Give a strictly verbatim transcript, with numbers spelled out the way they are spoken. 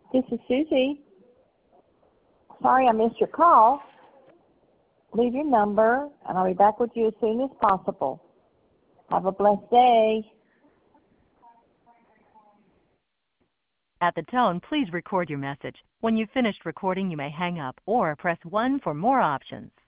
This is Susie. Sorry I missed your call. Leave your number, and I'll be back with you as soon as possible. Have a blessed day. At the tone, please record your message. When you've finished recording, you may hang up or press one for more options.